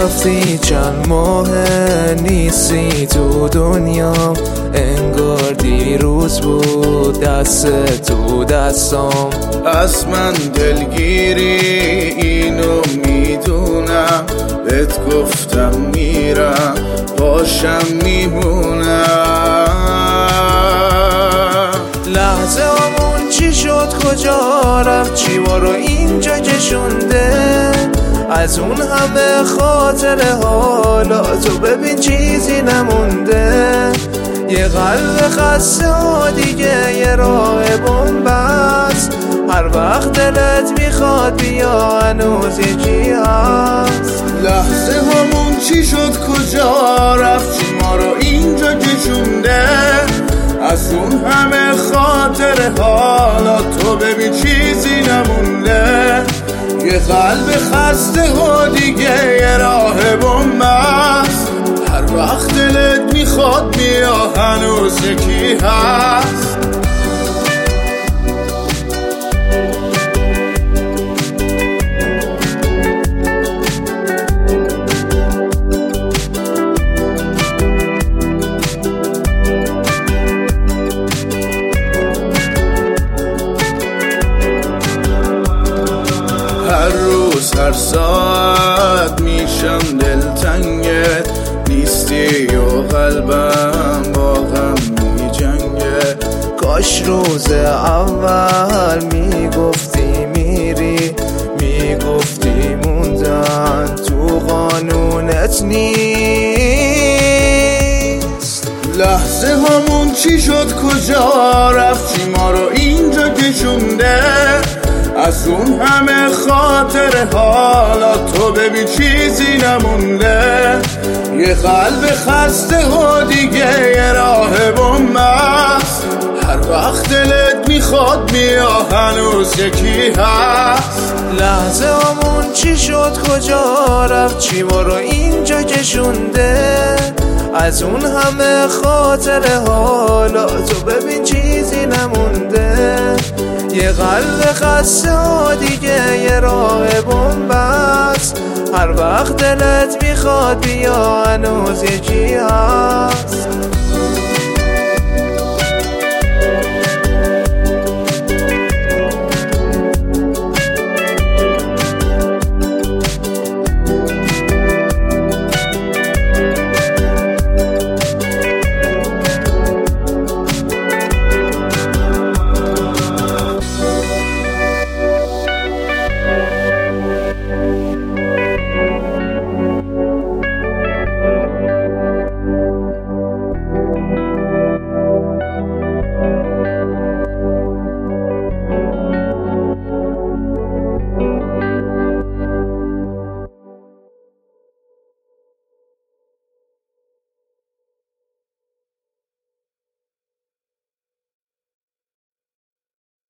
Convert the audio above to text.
رفتی چند ماه نیستی تو دنیا، انگار دیروز بود دست تو دستام. از من دلگیری اینو میدونم، بهت گفتم میرم باشم میمونم. لحظه همون چی شد کجا رفت، چی ما رو اینجا کشونده؟ از اون همه خاطره حالا تو ببین چیزی نمونده. یه قلب خسته ها دیگه یه راه بن‌بست، هر وقت دلت میخواد بیا هنوز یکی هست. لحظه همون چی شد کجا رفت، چی ما رو اینجا کشونده؟ از اون همه خاطره حالا تو ببین چیزی نمونده. یه قلب خسته ها دیگه یه راه بن‌بست، هر وقت دلت میخواد بیا هنوز یکی هست. هر روز هر ساعت میشم دلتنگت، نیستی و قلبم با غم میجنگه. کاش روز اول میگفتی میری، میگفتی موندن تو قانونت نیست. لحظه همون چی شد کجا رفت، چی ما رو اینجا کشونده؟ از اون همه خاطره حالا تو ببین چیزی نمونده. یه قلب خسته ها دیگه یه راه بن‌بست، هر وقت دلت میخواد بیا هنوز یکی هست. لحظه همون چی شد کجا رفت، چی ما رو اینجا کشونده؟ از اون همه خاطره حالا تو ببین چیزی نمونده. یه قلب خسته ها دیگه یه راه بن‌بست، هر وقت دلت میخواد بیا هنوز یکی هست.